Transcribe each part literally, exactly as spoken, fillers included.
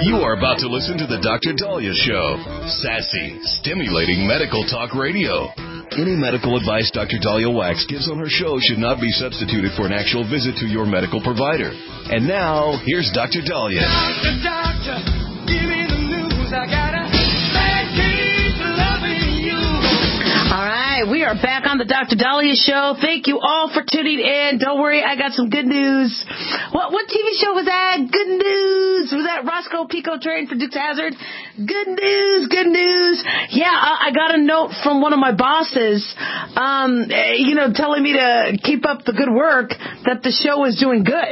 You are about to listen to the Doctor Dahlia Show. Sassy, stimulating medical talk radio. Any medical advice Doctor Dahlia Wax gives on her show should not be substituted for an actual visit to your medical provider. And now, here's Doctor Dahlia. Doctor, doctor, give me the news. I gotta keep loving you. All right, we are back on the Doctor Dahlia Show. Thank you all for tuning in. Don't worry, I got some good news. What what T V show was that? Good news. Was that Roscoe Pico train for Dukes Hazzard? Good news, good news. Yeah, I, I got a note from one of my bosses, um, you know, telling me to keep up the good work, that the show is doing good.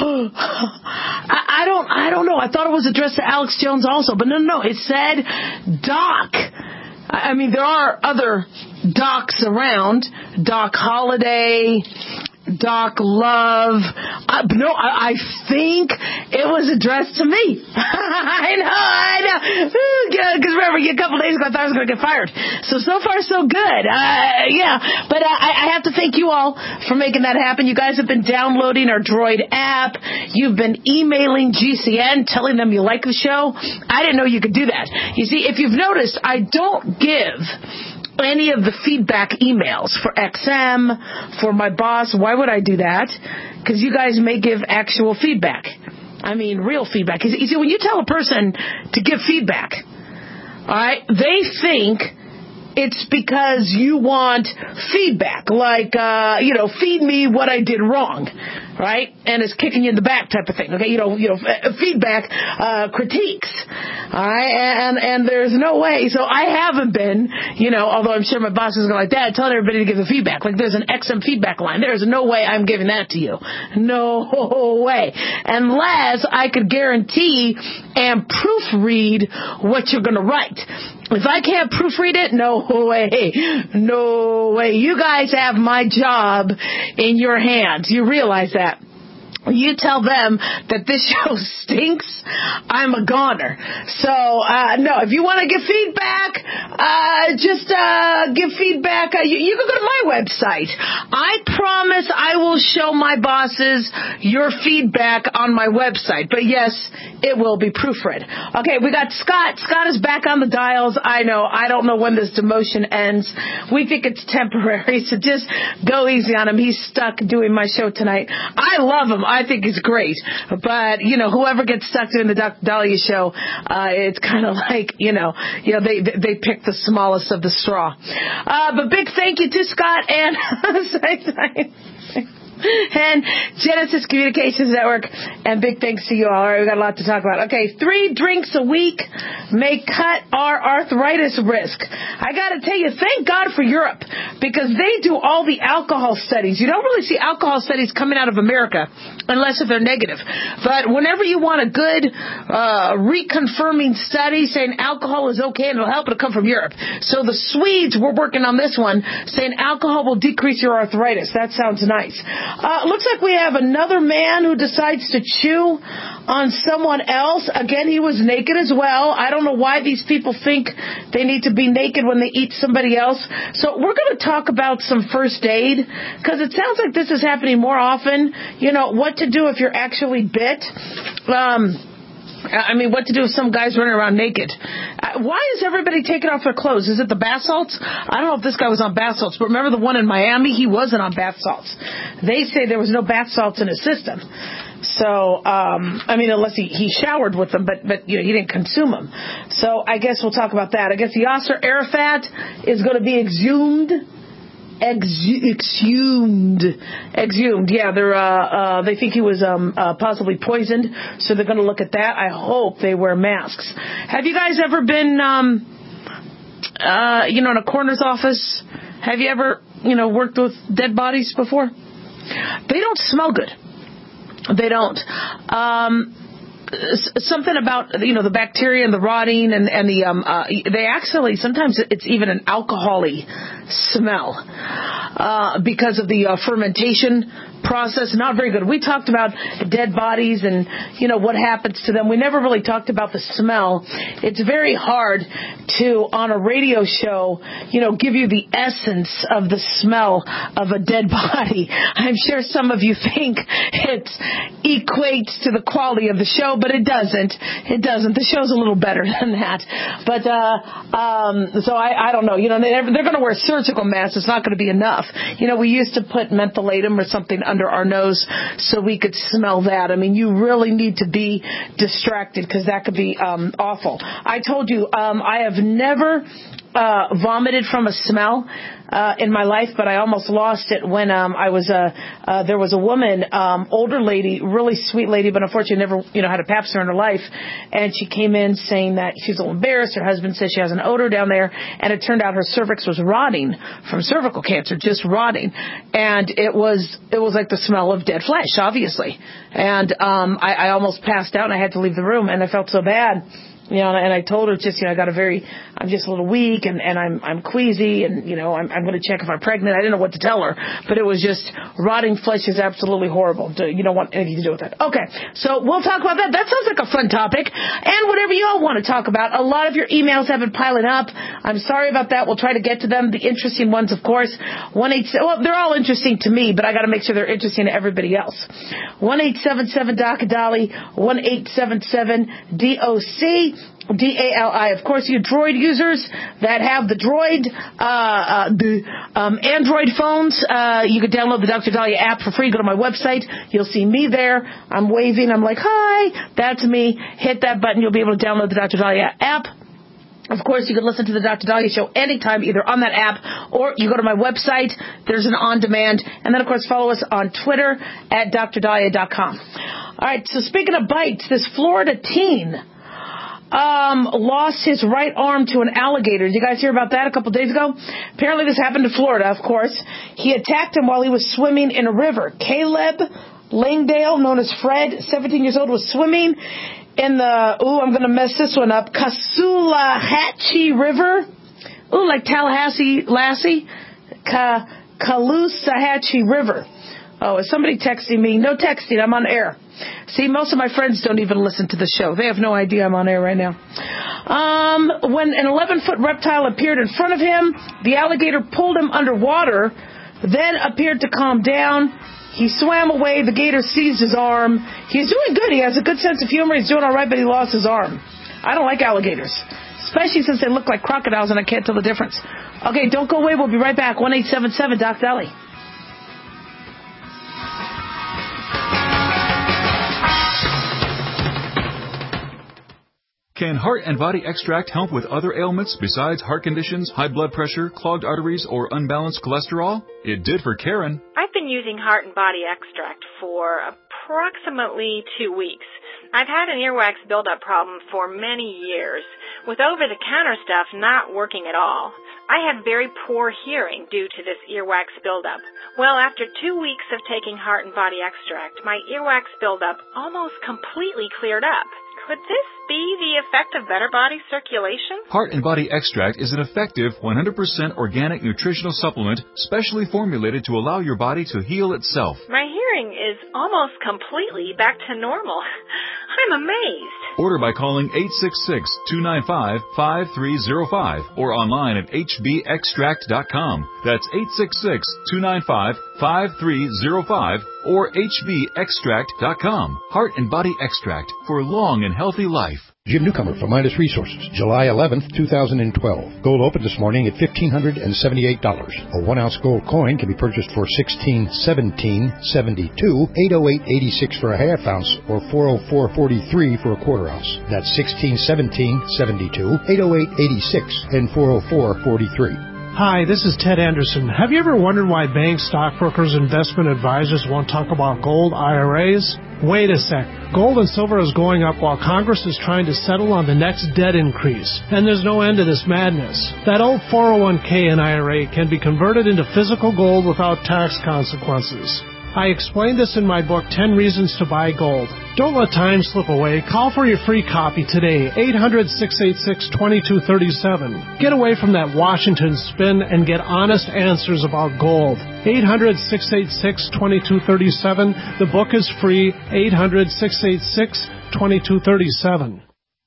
I, I don't, I don't know. I thought it was addressed to Alex Jones also, but no, no, no. It said Doc. I mean, there are other Docs around. Doc Holliday, Doc Love. Uh, no, I, I think it was addressed to me. I know, I know. Because remember, a couple days ago, I thought I was going to get fired. So, so far, so good. Uh, yeah, but uh, I, I have to thank you all for making that happen. You guys have been downloading our Droid app. You've been emailing G C N, telling them you like the show. I didn't know you could do that. You see, if you've noticed, I don't give any of the feedback emails for X M, for my boss. Why would I do that? Because you guys may give actual feedback. I mean, real feedback. You see, when you tell a person to give feedback, all right, they think it's because you want feedback, like, uh, you know, feed me what I did wrong, right? And it's kicking you in the back type of thing, okay? You know, you know, feedback, uh, critiques, all right? And, and there's no way. So I haven't been, you know, although I'm sure my boss is going like that, telling everybody to give the feedback. Like there's an X M feedback line. There's no way I'm giving that to you. No way. Unless I could guarantee and proofread what you're going to write. If I can't proofread it, no way. No way. You guys have my job in your hands. You realize that. You tell them that this show stinks, I'm a goner. So, uh, no, if you want to give feedback, uh, just, uh, give feedback. Uh, you, you can go to my website. I promise I will show my bosses your feedback on my website. But yes, it will be proofread. Okay, we got Scott. Scott is back on the dials. I know. I don't know when this demotion ends. We think it's temporary, so just go easy on him. He's stuck doing my show tonight. I love him. I think he's great. But, you know, whoever gets stuck doing the Doctor Dahlia Show, uh, it's kind of like, you know, you know, they they pick the smallest of the straw. Uh, but big thank you to Scott and and Genesis Communications Network, and big thanks to you all. All right, we got a lot to talk about. Okay, three drinks a week may cut our arthritis risk. I got to tell you, thank God for Europe, because they do all the alcohol studies. You don't really see alcohol studies coming out of America unless if they're negative. But whenever you want a good uh, reconfirming study saying alcohol is okay and it'll help, it'll come from Europe. So the Swedes were working on this one, saying alcohol will decrease your arthritis. That sounds nice. Uh, looks like we have another man who decides to chew on someone else. Again, he was naked as well. I don't know why these people think they need to be naked when they eat somebody else. So we're going to talk about some first aid, because it sounds like this is happening more often. You know, what to do if you're actually bit. Um... I mean, what to do if some guy's running around naked? Uh, why is everybody taking off their clothes? Is it the bath salts? I don't know if this guy was on bath salts, but remember the one in Miami? He wasn't on bath salts. They say there was no bath salts in his system. So, um, I mean, unless he, he showered with them, but, but, you know, he didn't consume them. So I guess we'll talk about that. I guess Yasser Arafat is going to be exhumed. Exu- exhumed, exhumed. Yeah, they're uh, uh, they think he was um, uh, possibly poisoned, so they're going to look at that. I hope they wear masks. Have you guys ever been, um, uh, you know, in a coroner's office? Have you ever, you know, worked with dead bodies before? They don't smell good. They don't. Um, something about, you know, the bacteria and the rotting and, and the, um, uh, they actually, sometimes it's even an alcohol-y smell, uh, because of the uh, fermentation process, not very good. We talked about dead bodies and, you know, what happens to them. We never really talked about the smell. It's very hard to, on a radio show, you know, give you the essence of the smell of a dead body. I'm sure some of you think it equates to the quality of the show, but it doesn't. It doesn't. The show's a little better than that. But, uh, um, so I, I don't know. You know, they're, they're going to wear surgical masks. It's not going to be enough. You know, we used to put mentholatum or something under our nose so we could smell that. I mean, you really need to be distracted because that could be um, awful. I told you, um, I have never uh, vomited from a smell uh, in my life, but I almost lost it when um, I was a, uh, there was a woman, um, older lady, really sweet lady, but unfortunately never, you know, had a pap smear in her life. And she came in saying that she's a little embarrassed. Her husband says she has an odor down there. And it turned out her cervix was rotting from cervical cancer, just rotting. And it was, it was like the smell of dead flesh, obviously. And, um, I, I almost passed out and I had to leave the room and I felt so bad. You know, and I told her just, you know, I got a very, I'm just a little weak and, and I'm, I'm queasy and, you know, I'm, I'm going to check if I'm pregnant. I didn't know what to tell her, but it was just rotting flesh is absolutely horrible. You don't want anything to do with that. Okay. So we'll talk about that. That sounds like a fun topic and whatever you all want to talk about. A lot of your emails have been piling up. I'm sorry about that. We'll try to get to them. The interesting ones, of course, one eight, well, they're all interesting to me, but I got to make sure they're interesting to everybody else. one eight seven seven D O C D A L I, one eight seven seven D O C D A L I. Of course, you Droid users that have the Droid, uh, uh, the um, Android phones, uh, you can download the Doctor Dahlia app for free. Go to my website. You'll see me there. I'm waving. I'm like, hi. That's me. Hit that button. You'll be able to download the Doctor Dahlia app. Of course, you can listen to the Doctor Dahlia Show anytime, either on that app or you go to my website. There's an on-demand. And then, of course, follow us on Twitter at D R Dahlia dot com. All right, so speaking of bites, this Florida teen Um, lost his right arm to an alligator. Did you guys hear about that a couple days ago? Apparently this happened to Florida, of course. He attacked him while he was swimming in a river. Caleb Langdale, known as Fred, seventeen years old, was swimming in the, ooh, I'm going to mess this one up, Caloosahatchee River. Ooh, like Tallahassee, Lassie? Ka, Caloosahatchee River. Oh, is somebody texting me? No texting, I'm on air. See, most of my friends don't even listen to the show. They have no idea I'm on air right now. Um, when an eleven-foot reptile appeared in front of him, the alligator pulled him underwater, then appeared to calm down. He swam away. The gator seized his arm. He's doing good. He has a good sense of humor. He's doing all right, but he lost his arm. I don't like alligators, especially since they look like crocodiles and I can't tell the difference. Okay, don't go away. We'll be right back. one eight seven seven D O C D A L I. Can Heart and Body Extract help with other ailments besides heart conditions, high blood pressure, clogged arteries, or unbalanced cholesterol? It did for Karen. I've been using Heart and Body Extract for approximately two weeks. I've had an earwax buildup problem for many years, with over-the-counter stuff not working at all. I have very poor hearing due to this earwax buildup. Well, after two weeks of taking Heart and Body Extract, my earwax buildup almost completely cleared up. Could this be the effect of better body circulation? Heart and Body Extract is an effective one hundred percent organic nutritional supplement specially formulated to allow your body to heal itself. My hearing is almost completely back to normal. I'm amazed. Order by calling eight six six, two nine five, five three zero five or online at h b extract dot com. That's eight six six, two nine five, five three zero five or h b extract dot com. Heart and Body Extract for long and healthy life. Jim Newcomer from Midas Resources, July eleventh, two thousand twelve. Gold opened this morning at one thousand five hundred seventy-eight dollars. A one-ounce gold coin can be purchased for sixteen seventeen seventy-two, eight oh eight eighty-six for a half ounce, or four oh four forty-three for a quarter ounce. That's sixteen seventeen seventy-two, eight oh eight eighty-six, and four oh four forty-three. Hi, this is Ted Anderson. Have you ever wondered why banks, stockbrokers, investment advisors won't talk about gold I R As? Wait a sec. Gold and silver is going up while Congress is trying to settle on the next debt increase. And there's no end to this madness. That old four oh one k and I R A can be converted into physical gold without tax consequences. I explain this in my book, ten Reasons to Buy Gold. Don't let time slip away. Call for your free copy today, eight hundred, six eight six, two two three seven. Get away from that Washington spin and get honest answers about gold. eight hundred, six eight six, two two three seven. The book is free, eight hundred, six eight six, two two three seven.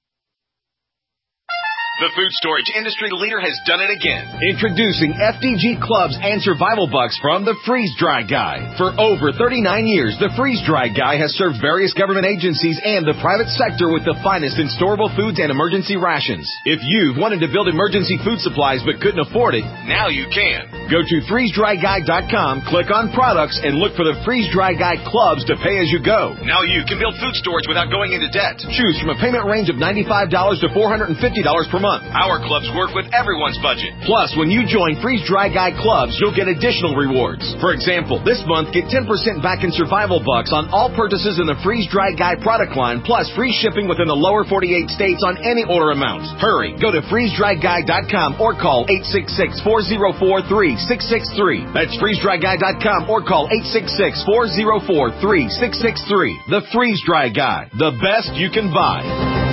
The food storage industry leader has done it again. Introducing F D G Clubs and Survival Bucks from the Freeze Dry Guy. For over thirty-nine years, the Freeze Dry Guy has served various government agencies and the private sector with the finest in storable foods and emergency rations. If you've wanted to build emergency food supplies but couldn't afford it, now you can. Go to freeze dry guy dot com, click on products, and look for the Freeze Dry Guy Clubs to pay as you go. Now you can build food storage without going into debt. Choose from a payment range of ninety-five dollars to four hundred fifty dollars per month. Our clubs work with everyone's budget. Plus, when you join Freeze Dry Guy Clubs, you'll get additional rewards. For example, this month, get ten percent back in Survival Bucks on all purchases in the Freeze Dry Guy product line, plus free shipping within the lower forty-eight states on any order amount. Hurry, go to freeze dry guy dot com or call eight six six, four zero four, three six six three. That's freeze dry guy dot com or call eight six six, four zero four, three six six three. The Freeze Dry Guy, the best you can buy.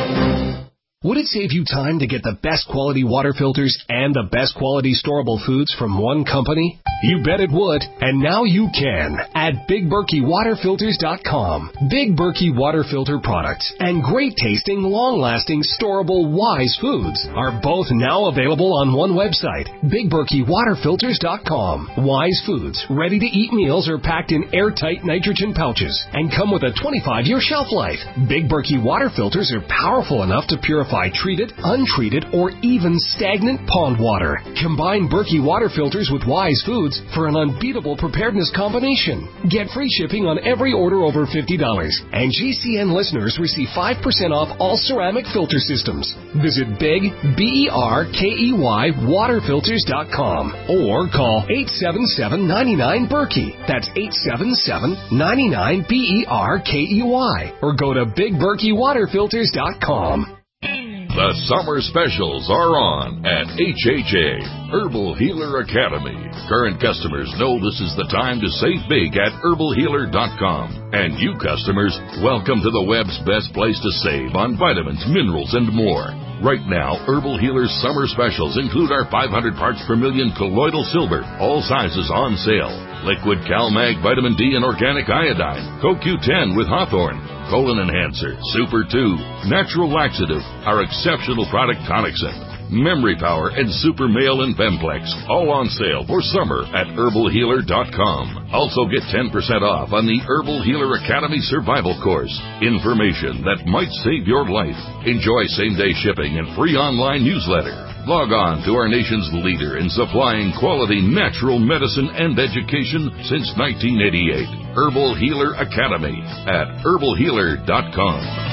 Would it save you time to get the best quality water filters and the best quality storable foods from one company? You bet it would, and now you can at Big Berkey Water Filters dot com. Big Berkey Water Filter products and great tasting, long-lasting, storable Wise foods are both now available on one website, Big Berkey Water Filters dot com. Wise foods, ready-to-eat meals are packed in airtight nitrogen pouches and come with a twenty-five year shelf life. Big Berkey Water Filters are powerful enough to purify treated, untreated, or even stagnant pond water. Combine Berkey Water Filters with Wise foods for an unbeatable preparedness combination. Get free shipping on every order over fifty dollars, and G C N listeners receive five percent off all ceramic filter systems. Visit Big, B E R K E Y, water filters dot com or call eight seven seven, nine nine, Berkey. That's eight seven seven, nine nine, B E R K E Y. Or go to Big Berkey Water Filters dot com. The summer specials are on at H H A, Herbal Healer Academy. Current customers know this is the time to save big at herbal healer dot com. And you customers, welcome to the web's best place to save on vitamins, minerals, and more. Right now, Herbal Healer's summer specials include our five hundred parts per million colloidal silver, all sizes on sale. Liquid CalMag Vitamin D and Organic Iodine, Co Q ten with Hawthorne, Colon Enhancer, Super two, Natural Laxative, our exceptional product Tonicsyn, Memory Power, and Super Male and Bemplex, all on sale for summer at herbal healer dot com. Also get ten percent off on the Herbal Healer Academy Survival Course. Information that might save your life. Enjoy same-day shipping and free online newsletter. Log on to our nation's leader in supplying quality natural medicine and education since nineteen eighty-eight. Herbal Healer Academy at herbal healer dot com.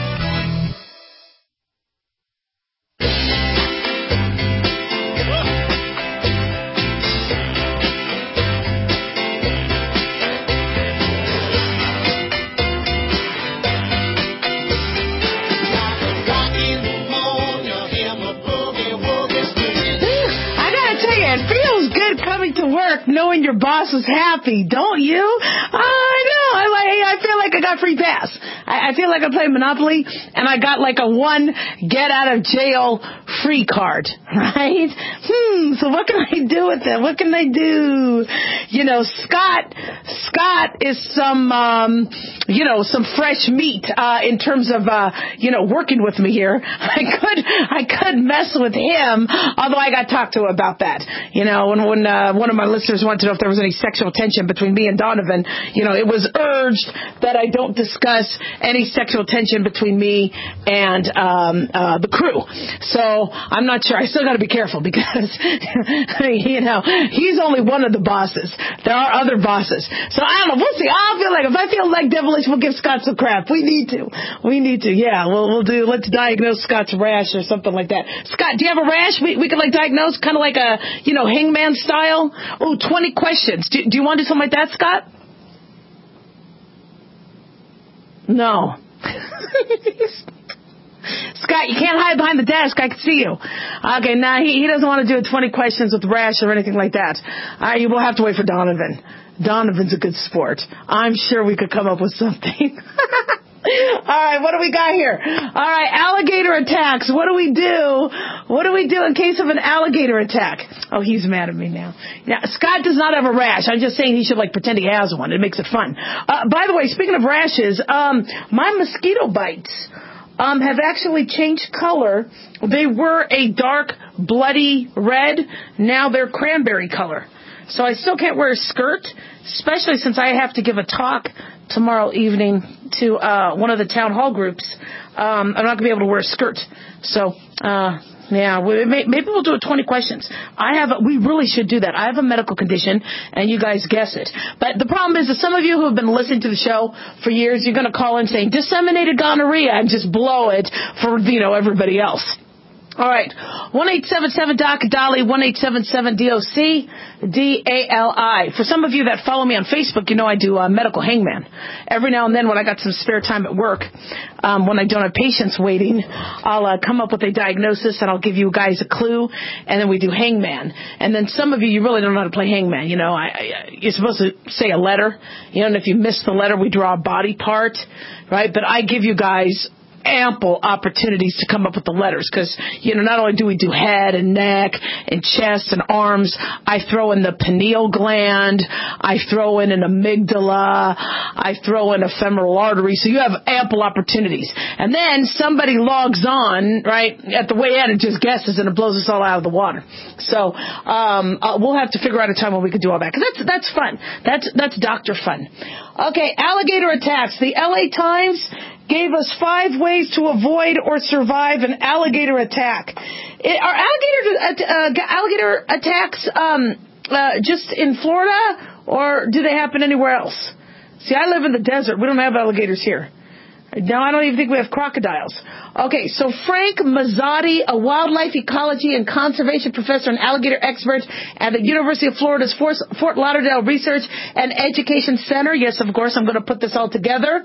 Knowing your boss is happy, don't you? I know. I like. I feel like I got free pass. I, I feel like I played Monopoly and I got like a one get out of jail free card, right? Hmm. So what can I do with it? What can I do? You know, Scott. Scott is some, um, you know, some fresh meat uh, in terms of, uh, you know, working with me here. I could, I could mess with him. Although I got talked to about that. You know, when when uh, one of my listeners wanted to know if there was any sexual tension between me and Donovan, you know, it was urged that I don't discuss any sexual tension between me and um, uh, the crew. So I'm not sure. I still got to be careful because, you know, he's only one of the bosses. There are other bosses. So I don't know. We'll see. I feel like if I feel like devilish, we'll give Scott some crap. We need to. We need to. Yeah, we'll we'll do. Let's diagnose Scott's rash or something like that. Scott, do you have a rash? We we could like diagnose kind of like a, you know, hangman style. Oh, twenty questions. Do, do you want to do something like that, Scott? No. Scott, you can't hide behind the desk. I can see you. Okay, now nah, he, he doesn't want to do twenty questions with rash or anything like that. All right, you will have to wait for Donovan. Donovan's a good sport. I'm sure we could come up with something. All right, what do we got here? All right, alligator attacks. What do we do? What do we do in case of an alligator attack? Oh, he's mad at me now. Now, Scott does not have a rash. I'm just saying he should, like, pretend he has one. It makes it fun. Uh, by the way, speaking of rashes, um, my mosquito bites um, have actually changed color. They were a dark, bloody red. Now they're cranberry color. So I still can't wear a skirt, especially since I have to give a talk tomorrow evening to uh one of the town hall groups. Um, I'm not going to be able to wear a skirt. So, uh, yeah, we, maybe we'll do it twenty questions. I have, a, we really should do that. I have a medical condition, and you guys guess it. But the problem is that some of you who have been listening to the show for years, you're going to call in saying disseminated gonorrhea and just blow it for, you know, everybody else. All right, one eight seven seven D O C D A L I, one eight seven seven D O C D A L I. For some of you that follow me on Facebook, you know I do uh, Medical Hangman. Every now and then when I got some spare time at work, um, when I don't have patients waiting, I'll uh, come up with a diagnosis and I'll give you guys a clue, and then we do Hangman. And then some of you, you really don't know how to play Hangman. You know, I, I, you're supposed to say a letter, you know, and if you miss the letter, we draw a body part, right? But I give you guys ample opportunities to come up with the letters because, you know, not only do we do head and neck and chest and arms, I throw in the pineal gland, I throw in an amygdala, I throw in a femoral artery, so you have ample opportunities. And then somebody logs on, right, at the way in and just guesses and it blows us all out of the water. So um, uh, we'll have to figure out a time when we can do all that because that's, that's fun. That's, that's doctor fun. Okay, alligator attacks. The L A Times gave us five ways to avoid or survive an alligator attack. It, are alligator uh, alligator attacks um, uh, just in Florida, or do they happen anywhere else? See, I live in the desert. We don't have alligators here. No, I don't even think we have crocodiles. Okay, so Frank Mazzotti, a wildlife ecology and conservation professor and alligator expert at the University of Florida's Fort Lauderdale Research and Education Center. Yes, of course, I'm going to put this all together.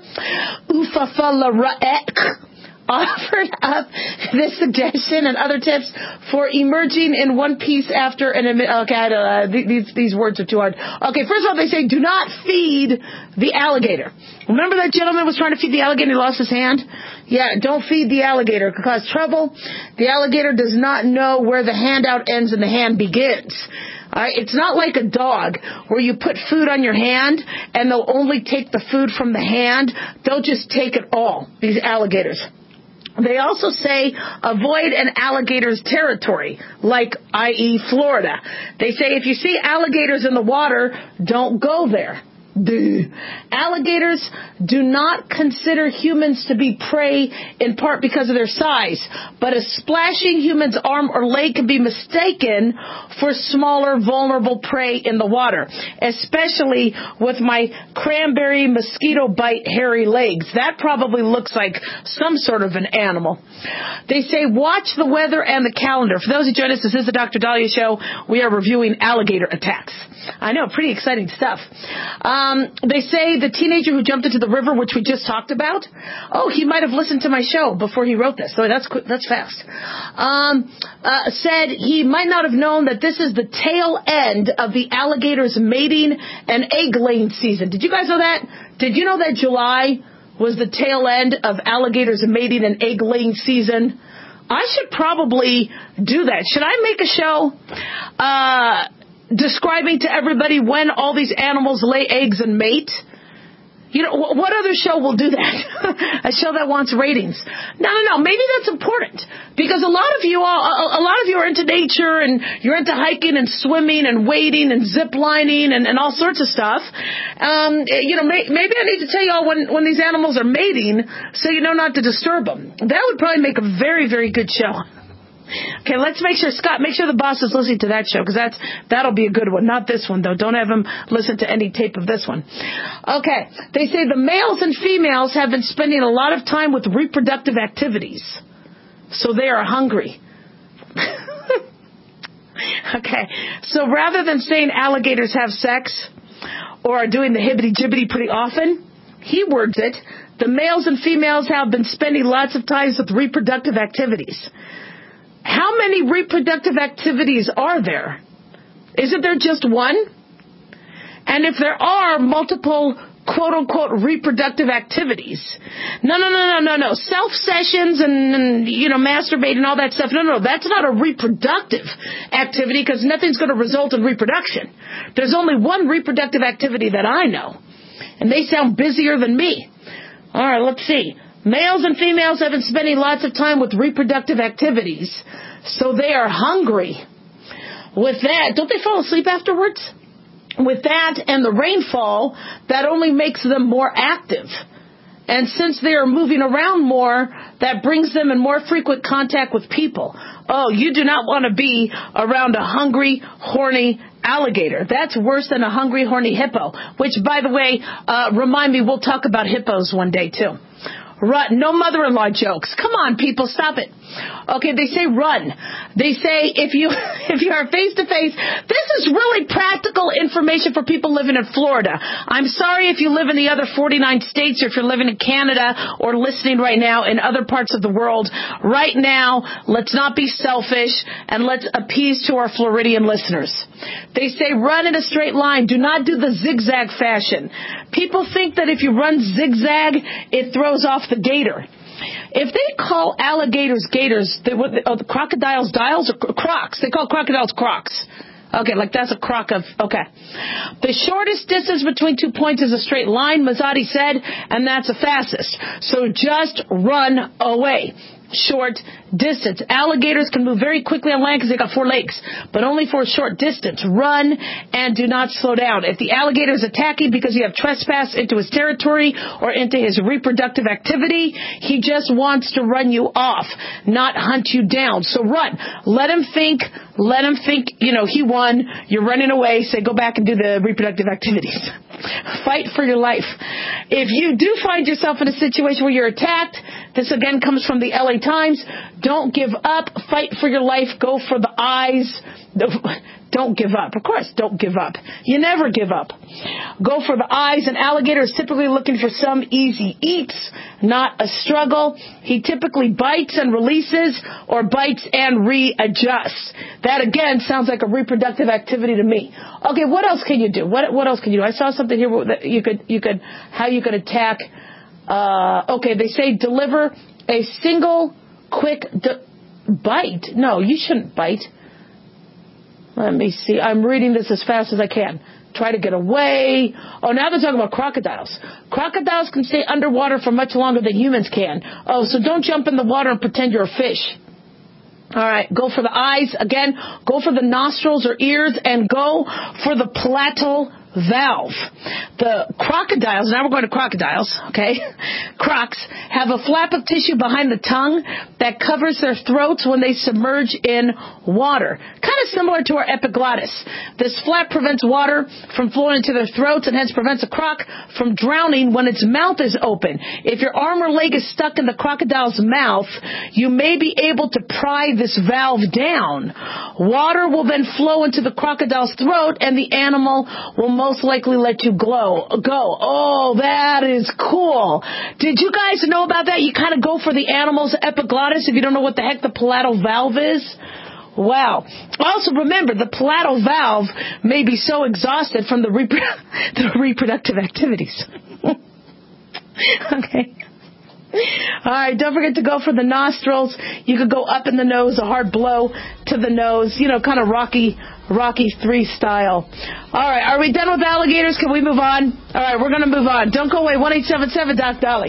Ufafalaek offered up this suggestion and other tips for emerging in one piece after an... Okay, uh, these, these words are too hard. Okay, first of all, they say do not feed the alligator. Remember that gentleman was trying to feed the alligator and he lost his hand? Yeah, don't feed the alligator. It could cause trouble. The alligator does not know where the handout ends and the hand begins. All right, it's not like a dog where you put food on your hand and they'll only take the food from the hand. They'll just take it all, these alligators. They also say avoid an alligator's territory, like that is. Florida. They say if you see alligators in the water, don't go there. Duh. Alligators do not consider humans to be prey in part because of their size, but a splashing human's arm or leg can be mistaken for smaller, vulnerable prey in the water, especially with my cranberry mosquito bite hairy legs. That probably looks like some sort of an animal. They say watch the weather and the calendar. For those who join us, this is the Doctor Dahlia Show. We are reviewing alligator attacks. I know, pretty exciting stuff. Um, they say the teenager who jumped into the river, which we just talked about, oh, he might have listened to my show before he wrote this. So that's that's fast. Um, uh, said he might not have known that this is the tail end of the alligator's mating and egg-laying season. Did you guys know that? Did you know that July was the tail end of alligators' mating and egg-laying season? I should probably do that. Should I make a show uh, describing to everybody when all these animals lay eggs and mate? You know, what other show will do that? A show that wants ratings. No, no, no. Maybe that's important because a lot of you, all, a lot of you are into nature and you're into hiking and swimming and wading and zip lining and, and all sorts of stuff. Um, you know, may, maybe I need to tell you all when, when these animals are mating so you know not to disturb them. That would probably make a very, very good show. Okay, let's make sure, Scott, make sure the boss is listening to that show, because that's, that'll be a good one. Not this one, though. Don't have him listen to any tape of this one. Okay, they say the males and females have been spending a lot of time with reproductive activities, so they are hungry. Okay, so rather than saying alligators have sex or are doing the hibbity-jibbity pretty often, he words it, the males and females have been spending lots of time with reproductive activities. How many reproductive activities are there? Isn't there just one? And if there are multiple quote-unquote reproductive activities. No, no, no, no, no, no. Self-sessions and, and, you know, masturbate and all that stuff. No, no, that's not a reproductive activity because nothing's going to result in reproduction. There's only one reproductive activity that I know, and they sound busier than me. All right, let's see. Males and females have been spending lots of time with reproductive activities, so they are hungry. With that, don't they fall asleep afterwards? With that and the rainfall, that only makes them more active. And since they are moving around more, that brings them in more frequent contact with people. Oh, you do not want to be around a hungry, horny alligator. That's worse than a hungry, horny hippo. Which, by the way, uh, remind me, we'll talk about hippos one day, too. Run. No mother-in-law jokes. Come on, people, stop it. Okay, they say run. They say if you if you are face-to-face, this is really practical information for people living in Florida. I'm sorry if you live in the other forty-nine states or if you're living in Canada or listening right now in other parts of the world. Right now, let's not be selfish and let's appease to our Floridian listeners. They say run in a straight line. Do not do the zigzag fashion. People think that if you run zigzag, it throws off the gator. If they call alligators gators, they, what, oh, the crocodiles dials or crocs? They call crocodiles crocs. Okay, like that's a croc of, okay. The shortest distance between two points is a straight line, Mazzotti said, and that's the fastest. So just run away. Short distance. Alligators can move very quickly on land because they got four legs, but only for a short distance. Run and do not slow down. If the alligator is attacking because you have trespassed into his territory or into his reproductive activity, he just wants to run you off, not hunt you down. So run. Let him think, let him think, you know, he won, you're running away, say go back and do the reproductive activities. Fight for your life. If you do find yourself in a situation where you're attacked, this again comes from the L A Times, don't give up, fight for your life, go for the eyes. Don't give up. Of course, don't give up. You never give up. Go for the eyes. An alligator is typically looking for some easy eats, not a struggle. He typically bites and releases or bites and readjusts. That, again, sounds like a reproductive activity to me. Okay, what else can you do? What what else can you do? I saw something here that you could, you could, how you could attack. Uh, okay, they say deliver a single quick d- bite. No, you shouldn't bite. Let me see. I'm reading this as fast as I can. Try to get away. Oh, now they're talking about crocodiles. Crocodiles can stay underwater for much longer than humans can. Oh, so don't jump in the water and pretend you're a fish. All right, go for the eyes. Again, go for the nostrils or ears and go for the palatal valve. The crocodiles, now we're going to crocodiles, okay? Crocs have a flap of tissue behind the tongue that covers their throats when they submerge in water. Kind of similar to our epiglottis. This flap prevents water from flowing into their throats and hence prevents a croc from drowning when its mouth is open. If your arm or leg is stuck in the crocodile's mouth, you may be able to pry this valve down. Water will then flow into the crocodile's throat and the animal will most likely let you glow, go. Oh, that is cool. Did you guys know about that? You kind of go for the animal's epiglottis if you don't know what the heck the palatal valve is. Wow. Also remember, the palatal valve may be so exhausted from the, repro- the reproductive activities. Okay. All right, don't forget to go for the nostrils. You could go up in the nose, a hard blow to the nose, you know, kind of Rocky Rocky three style. All right, are we done with alligators? Can we move on? All right, we're going to move on. Don't go away. one eight seven seven Doc Dolly.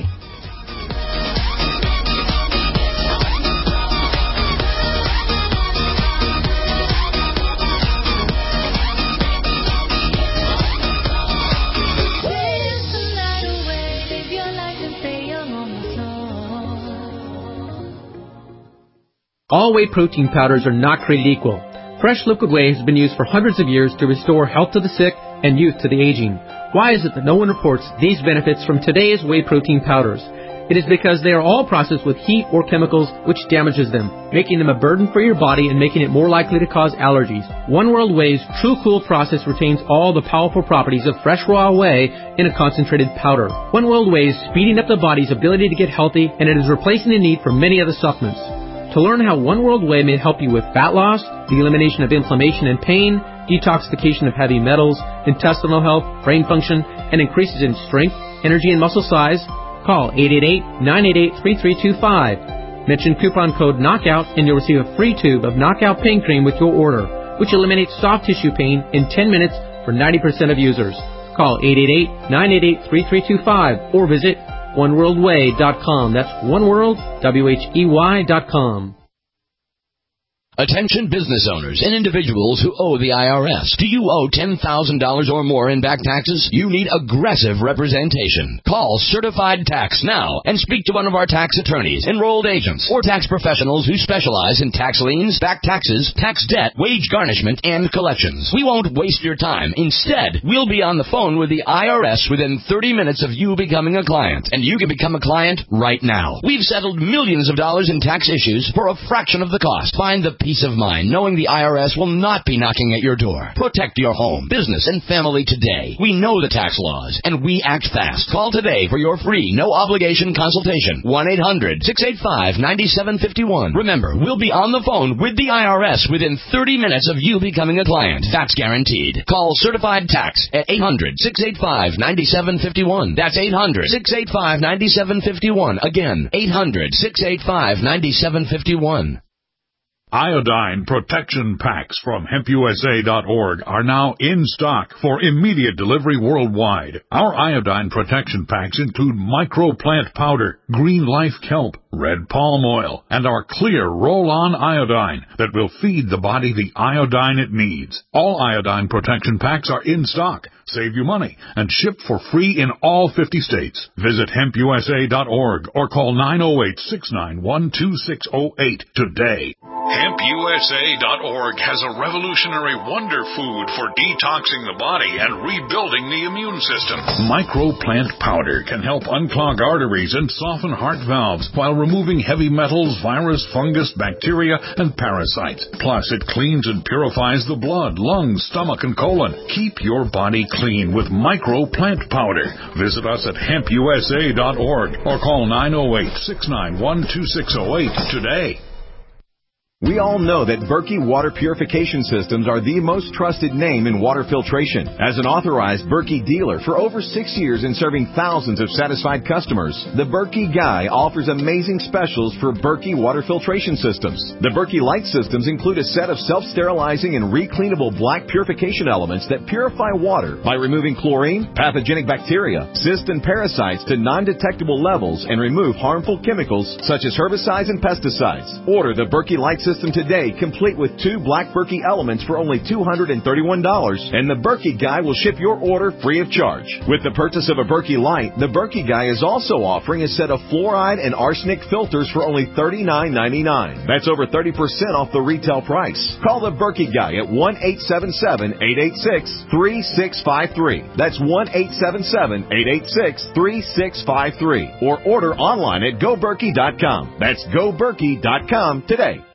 All whey protein powders are not created equal. Fresh liquid whey has been used for hundreds of years to restore health to the sick and youth to the aging. Why is it that no one reports these benefits from today's whey protein powders? It is because they are all processed with heat or chemicals which damages them, making them a burden for your body and making it more likely to cause allergies. One World Whey's True Cool process retains all the powerful properties of fresh raw whey in a concentrated powder. One World Whey is speeding up the body's ability to get healthy, and it is replacing the need for many other supplements. To learn how One World Whey may help you with fat loss, the elimination of inflammation and pain, detoxification of heavy metals, intestinal health, brain function, and increases in strength, energy, and muscle size, call eight eight eight, nine eight eight, three three two five. Mention coupon code KNOCKOUT and you'll receive a free tube of Knockout Pain Cream with your order, which eliminates soft tissue pain in ten minutes for ninety percent of users. Call eight eight eight, nine eight eight, three three two five or visit one world way dot com. That's oneworld, W H E Y dot com. Attention business owners and individuals who owe the I R S. Do you owe ten thousand dollars or more in back taxes? You need aggressive representation. Call Certified Tax now and speak to one of our tax attorneys, enrolled agents, or tax professionals who specialize in tax liens, back taxes, tax debt, wage garnishment, and collections. We won't waste your time. Instead, we'll be on the phone with the I R S within thirty minutes of you becoming a client, and you can become a client right now. We've settled millions of dollars in tax issues for a fraction of the cost. Find the peace of mind knowing the I R S will not be knocking at your door. Protect your home, business, and family today. We know the tax laws, and we act fast. Call today for your free, no-obligation consultation. one eight hundred, six eight five, nine seven five one. Remember, we'll be on the phone with the I R S within thirty minutes of you becoming a client. That's guaranteed. Call Certified Tax at eight hundred, six eight five, nine seven five one. That's eight hundred, six eight five, nine seven five one. Again, eight hundred, six eight five, nine seven five one. Iodine Protection Packs from hemp U S A dot org are now in stock for immediate delivery worldwide. Our iodine protection packs include microplant powder, green life kelp, red palm oil, and our clear roll-on iodine that will feed the body the iodine it needs. All iodine protection packs are in stock, save you money, and ship for free in all fifty states. Visit hemp U S A dot org or call nine oh eight, six nine one, two six oh eight today. hemp U S A dot org has a revolutionary wonder food for detoxing the body and rebuilding the immune system. Microplant powder can help unclog arteries and soften heart valves while removing heavy metals, virus, fungus, bacteria, and parasites. Plus, it cleans and purifies the blood, lungs, stomach, and colon. Keep your body clean with Microplant powder. Visit us at hemp U S A dot org or call nine oh eight, six nine one, two six oh eight today. We all know that Berkey Water Purification Systems are the most trusted name in water filtration. As an authorized Berkey dealer for over six years and serving thousands of satisfied customers, the Berkey Guy offers amazing specials for Berkey Water Filtration Systems. The Berkey Light Systems include a set of self-sterilizing and recleanable black purification elements that purify water by removing chlorine, pathogenic bacteria, cysts, and parasites to non-detectable levels and remove harmful chemicals such as herbicides and pesticides. Order the Berkey Light System today, complete with two black Berkey elements for only two hundred thirty-one dollars, and the Berkey Guy will ship your order free of charge. With the purchase of a Berkey Light, the Berkey Guy is also offering a set of fluoride and arsenic filters for only thirty-nine ninety-nine. That's over thirty percent off the retail price. Call the Berkey Guy at one eight seven seven, eight eight six, three six five three. That's one eight seven seven, eight eight six, three six five three. Or order online at go berkey dot com. That's go berkey dot com today.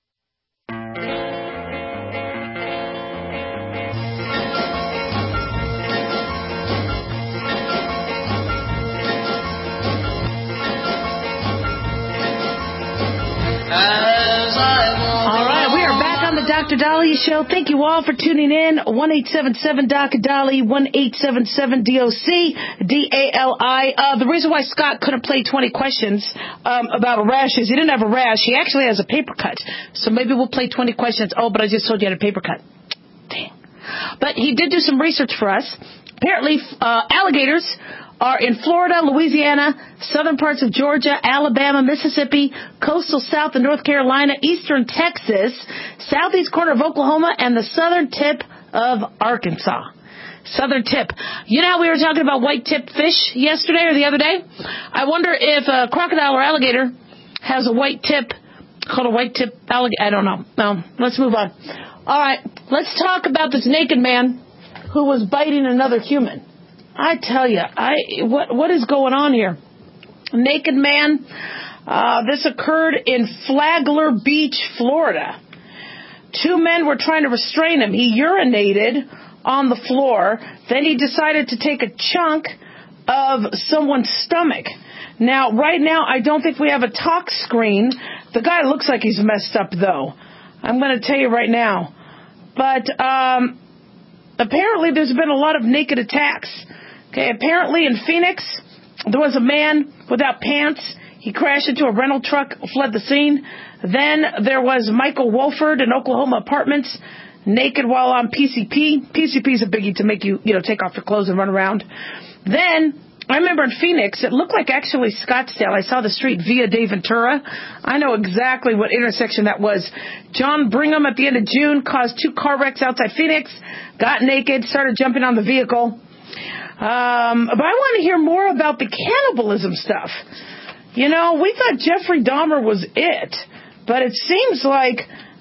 Doctor Dolly Show. Thank you all for tuning in. one eight seven seven D O C Dolly, one eight seven seven D O C D A L I. Uh, the reason why Scott couldn't play twenty questions um, about a rash is he didn't have a rash. He actually has a paper cut. So maybe we'll play twenty questions. Oh, but I just told you I had a paper cut. Dang. But he did do some research for us. Apparently, uh, alligators are in Florida, Louisiana, southern parts of Georgia, Alabama, Mississippi, coastal South and North Carolina, eastern Texas, southeast corner of Oklahoma, and the southern tip of Arkansas. Southern tip. You know how we were talking about white-tipped fish yesterday or the other day? I wonder if a crocodile or alligator has a white tip called a white-tip alligator. I don't know. No, let's move on. All right, let's talk about this naked man who was biting another human. I tell you, I what what is going on here? Naked man. Uh, this occurred in Flagler Beach, Florida. Two men were trying to restrain him. He urinated on the floor. Then he decided to take a chunk of someone's stomach. Now, right now, I don't think we have a talk screen. The guy looks like he's messed up, though. I'm going to tell you right now. But um, apparently there's been a lot of naked attacks. Okay, apparently in Phoenix, there was a man without pants. He crashed into a rental truck, fled the scene. Then there was Michael Wolford in Oklahoma Apartments, naked while on P C P. P C P is a biggie to make you, you know, take off your clothes and run around. Then, I remember in Phoenix, it looked like actually Scottsdale. I saw the street Via de Ventura. I know exactly what intersection that was. John Brigham at the end of June caused two car wrecks outside Phoenix, got naked, started jumping on the vehicle. Um, but I want to hear more about the cannibalism stuff. You know, we thought Jeffrey Dahmer was it, but it seems like,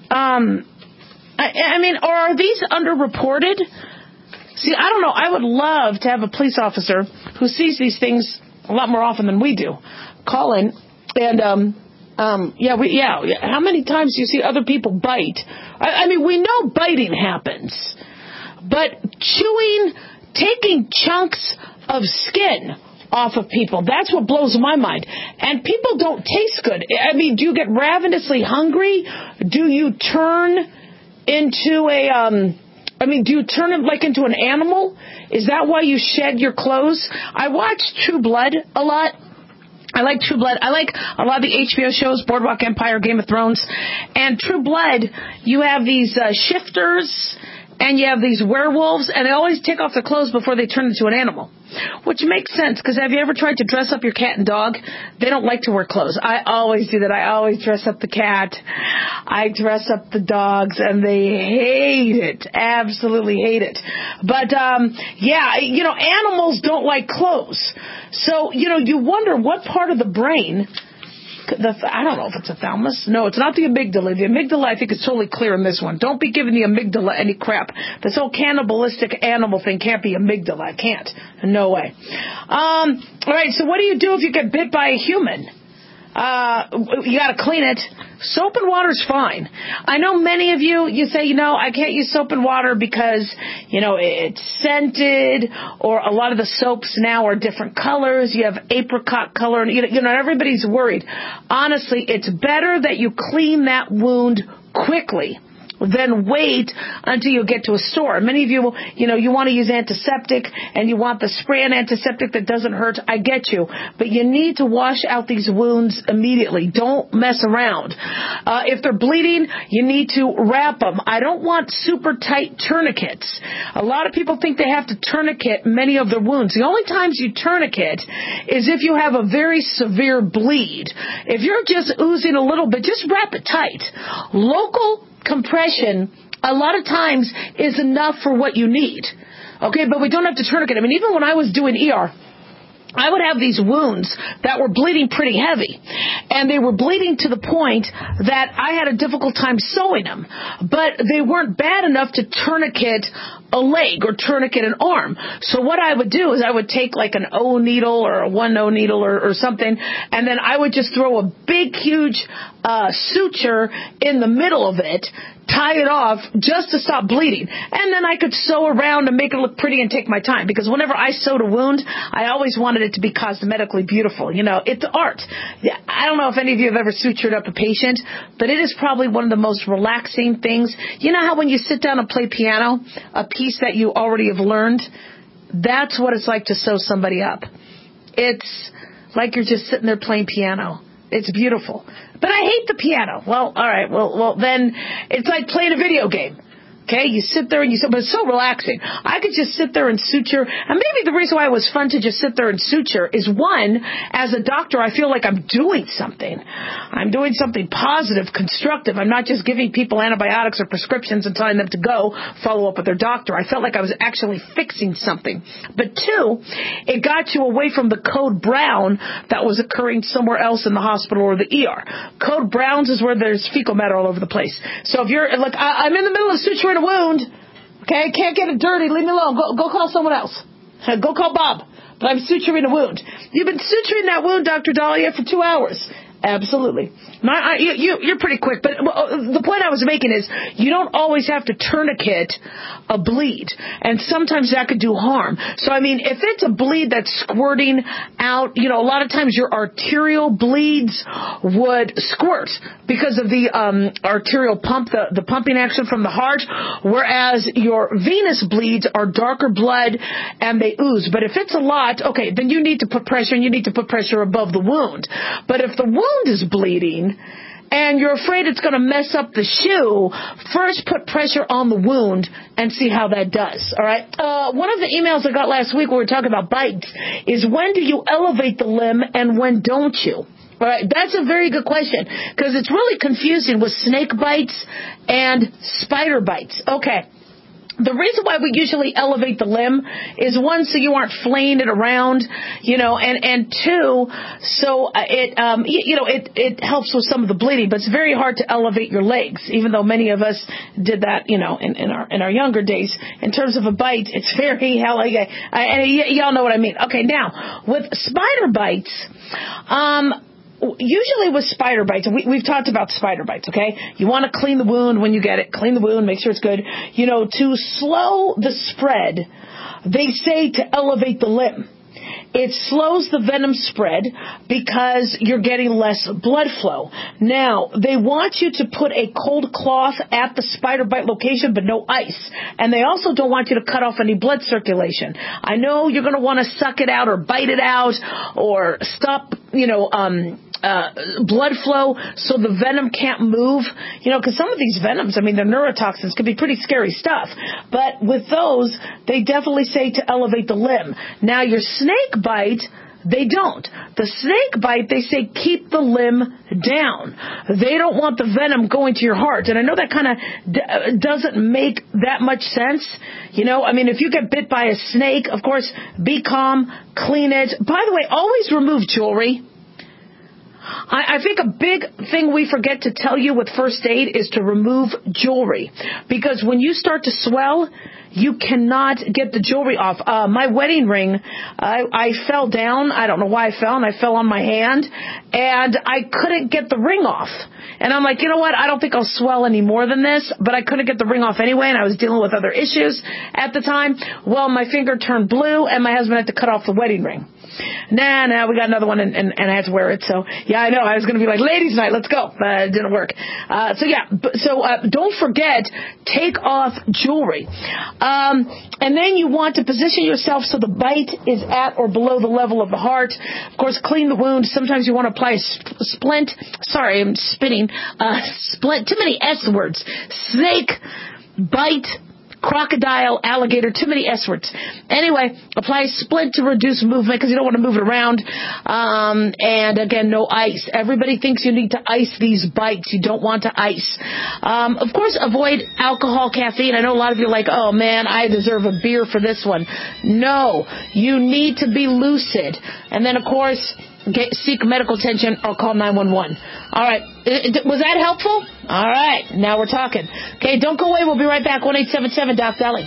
um, I, I mean, or are these underreported? See, I don't know. I would love to have a police officer who sees these things a lot more often than we do call in and, um, um, yeah, we, yeah, how many times do you see other people bite? I, I mean, we know biting happens, but chewing, taking chunks of skin off of people, that's what blows my mind. And people don't taste good. I mean, do you get ravenously hungry? Do you turn into a, um, I mean, do you turn it like into an animal? Is that why you shed your clothes? I watch True Blood a lot. I like True Blood. I like a lot of the H B O shows, Boardwalk Empire, Game of Thrones. And True Blood, you have these uh, shifters and you have these werewolves, and they always take off their clothes before they turn into an animal. Which makes sense, because have you ever tried to dress up your cat and dog? They don't like to wear clothes. I always do that. I always dress up the cat. I dress up the dogs, and they hate it. Absolutely hate it. But, um, yeah, you know, animals don't like clothes. So, you know, you wonder what part of the brain... The, I don't know if it's a thalamus. No, it's not the amygdala. The amygdala, I think, is totally clear in this one. Don't be giving the amygdala any crap. This whole cannibalistic animal thing can't be amygdala. It can't. No way. Um, all right, so what do you do if you get bit by a human? Uh, you got to clean it. Soap and water's fine. I know many of you, you say, you know, I can't use soap and water because, you know, it's scented, or a lot of the soaps now are different colors. You have apricot color, and, you know, you know, everybody's worried. Honestly, it's better that you clean that wound quickly then wait until you get to a store. Many of you, you know, you want to use antiseptic and you want the spray and antiseptic that doesn't hurt. I get you. But you need to wash out these wounds immediately. Don't mess around. Uh, if they're bleeding, you need to wrap them. I don't want super tight tourniquets. A lot of people think they have to tourniquet many of their wounds. The only times you tourniquet is if you have a very severe bleed. If you're just oozing a little bit, just wrap it tight. Local compression, a lot of times, is enough for what you need. Okay, but we don't have to tourniquet. I mean, even when I was doing E R, I would have these wounds that were bleeding pretty heavy. And they were bleeding to the point that I had a difficult time sewing them. But they weren't bad enough to tourniquet a leg or tourniquet an arm. So what I would do is I would take like an O needle or a one O needle or, or something, and then I would just throw a big, huge uh, suture in the middle of it, tie it off just to stop bleeding. And then I could sew around and make it look pretty and take my time. Because whenever I sewed a wound, I always wanted it to be cosmetically beautiful. You know, it's art. I don't know if any of you have ever sutured up a patient, but it is probably one of the most relaxing things. You know how when you sit down and play piano, a piece that you already have learned, that's what it's like to sew somebody up. It's like you're just sitting there playing piano. It's beautiful. But I hate the piano. Well, all right. Well, well, then it's like playing a video game. Okay, you sit there and you, but it's so relaxing. I could just sit there and suture, and maybe the reason why it was fun to just sit there and suture is, one, as a doctor, I feel like I'm doing something. I'm doing something positive, constructive. I'm not just giving people antibiotics or prescriptions and telling them to go follow up with their doctor. I felt like I was actually fixing something. But two, it got you away from the code brown that was occurring somewhere else in the hospital or the E R. Code browns is where there's fecal matter all over the place. So if you're, like, I, I'm in the middle of suturing a wound, okay, can't get it dirty, leave me alone, go, go call someone else, go call Bob, but I'm suturing a wound. You've been suturing that wound, Doctor Dahlia, for two hours, Absolutely. My, I, you, you're pretty quick, but the point I was making is you don't always have to tourniquet a bleed, and sometimes that could do harm. So, I mean, if it's a bleed that's squirting out, you know, a lot of times your arterial bleeds would squirt because of the um, arterial pump, the, the pumping action from the heart, whereas your venous bleeds are darker blood and they ooze. But if it's a lot, okay, then you need to put pressure, and you need to put pressure above the wound. But if the wound is bleeding and you're afraid it's going to mess up the shoe, first put pressure on the wound and see how that does. All right. Uh, one of the emails I got last week when we were talking about bites is, when do you elevate the limb and when don't you? All right. That's a very good question, because it's really confusing with snake bites and spider bites. Okay. The reason why we usually elevate the limb is, one, so you aren't flaying it around, you know, and, and two, so it, um, you, you know, it, it helps with some of the bleeding, but it's very hard to elevate your legs, even though many of us did that, you know, in, in our, in our younger days. In terms of a bite, it's very, hell, I, I, and y- y'all know what I mean. Okay, now, with spider bites, um, usually with spider bites, we, we've talked about spider bites, okay? You want to clean the wound when you get it. Clean the wound, make sure it's good. You know, to slow the spread, they say to elevate the limb. It slows the venom spread because you're getting less blood flow. Now, they want you to put a cold cloth at the spider bite location, but no ice. And they also don't want you to cut off any blood circulation. I know you're going to want to suck it out or bite it out or stop, you know, um, Uh, blood flow so the venom can't move, you know, because some of these venoms, I mean, they're neurotoxins, could be pretty scary stuff. But with those, they definitely say to elevate the limb. Now, your snake bite, they don't. The snake bite, they say keep the limb down. They don't want the venom going to your heart. And I know that kind of d- doesn't make that much sense. You know, I mean, if you get bit by a snake, of course, be calm, clean it. By the way, always remove jewelry. I, I think a big thing we forget to tell you with first aid is to remove jewelry. Because when you start to swell, you cannot get the jewelry off. Uh, my wedding ring, I, I fell down. I don't know why I fell, and I fell on my hand. And I couldn't get the ring off. And I'm like, you know what? I don't think I'll swell any more than this. But I couldn't get the ring off anyway, and I was dealing with other issues at the time. Well, my finger turned blue, and my husband had to cut off the wedding ring. Nah, nah, we got another one, and, and, and I had to wear it. So, yeah, I know. I was going to be like, ladies' night, let's go. But it didn't work. Uh, so, yeah, so uh, don't forget, take off jewelry. Um, and then you want to position yourself so the bite is at or below the level of the heart. Of course, clean the wound. Sometimes you want to apply a sp- splint. Sorry, I'm spinning. Uh, splint. Too many S words. Snake, bite, crocodile, alligator, too many S words. Anyway, apply a splint to reduce movement because you don't want to move it around. Um, and again, no ice. Everybody thinks you need to ice these bites. You don't want to ice. Um, of course, avoid alcohol, caffeine. I know a lot of you are like, oh man, I deserve a beer for this one. No, you need to be lucid. And then, of course, get, seek medical attention or call nine one one. All right. Was that helpful? All right. Now we're talking. Okay, don't go away. We'll be right back. one eight seven seven Doc Valley.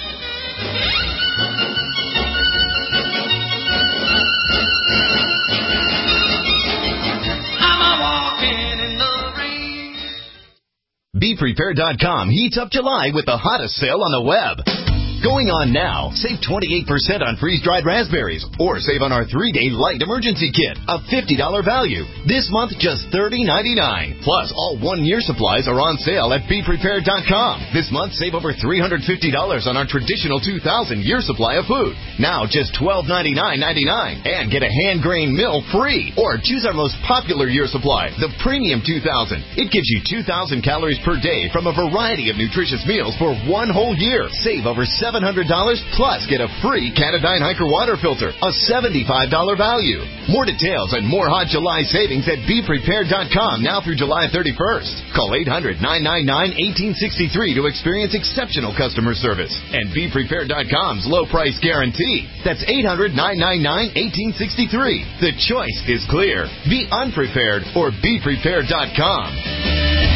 Be Prepared dot com heats up July with the hottest sale on the web. Going on now. Save twenty-eight percent on freeze-dried raspberries or save on our three-day light emergency kit, a fifty dollars value. This month, just thirty ninety-nine. Plus, all one-year supplies are on sale at Be Prepared dot com. This month, save over three hundred fifty dollars on our traditional two thousand year supply of food. Now, just twelve ninety-nine ninety-nine. And get a hand-grained mill free. Or choose our most popular year supply, the Premium two thousand. It gives you two thousand calories per day from a variety of nutritious meals for one whole year. Save over seven hundred dollars plus get a free Canadyne Hiker water filter, a seventy-five dollars value. More details and more hot July savings at Be Prepared dot com now through July thirty-first. Call eight hundred nine nine nine one eight six three to experience exceptional customer service and Be Prepared dot com's low price guarantee. That's eight hundred nine nine nine one eight six three. The choice is clear. Be unprepared or Be Prepared dot com.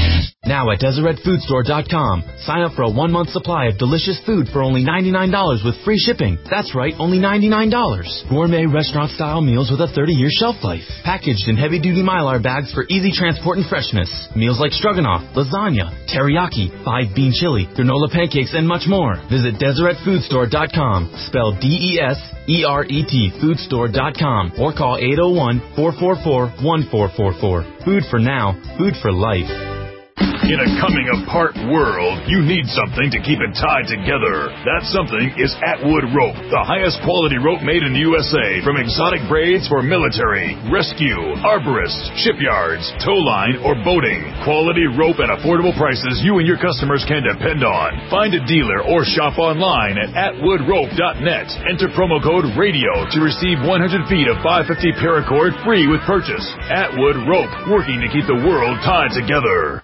Now at Deseret Food Store dot com, sign up for a one-month supply of delicious food for only ninety-nine dollars with free shipping. That's right, only ninety-nine dollars. Gourmet restaurant-style meals with a thirty-year shelf life. Packaged in heavy-duty Mylar bags for easy transport and freshness. Meals like stroganoff, lasagna, teriyaki, five-bean chili, granola pancakes, and much more. Visit Deseret Food Store dot com, spelled D E S E R E T, food store dot com, or call eight oh one, four four four, one four four four. Food for now, food for life. In a coming-apart world, you need something to keep it tied together. That something is Atwood Rope, the highest quality rope made in the U S A, from exotic braids for military, rescue, arborists, shipyards, tow line, or boating. Quality rope at affordable prices you and your customers can depend on. Find a dealer or shop online at atwood rope dot net. Enter promo code RADIO to receive one hundred feet of five fifty paracord free with purchase. Atwood Rope, working to keep the world tied together.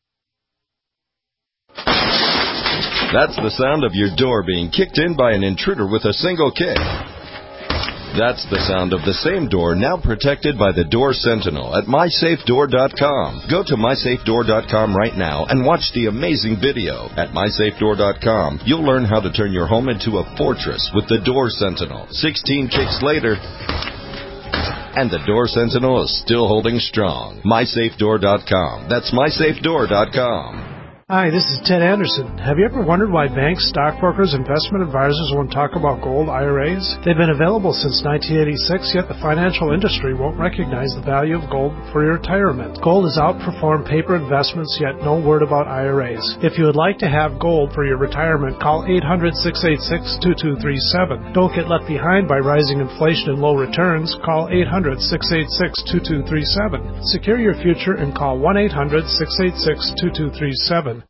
That's the sound of your door being kicked in by an intruder with a single kick. That's the sound of the same door now protected by the Door Sentinel at my safe door dot com. Go to my safe door dot com right now and watch the amazing video. At my safe door dot com, you'll learn how to turn your home into a fortress with the Door Sentinel. sixteen kicks later, and the Door Sentinel is still holding strong. my safe door dot com. That's my safe door dot com. Hi, this is Ted Anderson. Have you ever wondered why banks, stockbrokers, investment advisors won't talk about gold I R As? They've been available since nineteen eighty-six, yet the financial industry won't recognize the value of gold for your retirement. Gold has outperformed paper investments, yet no word about I R As. If you would like to have gold for your retirement, call eight hundred, six eight six, two two three seven. Don't get left behind by rising inflation and low returns. Call eight hundred, six eight six, two two three seven. Secure your future and call one eight hundred, six eight six, two two three seven.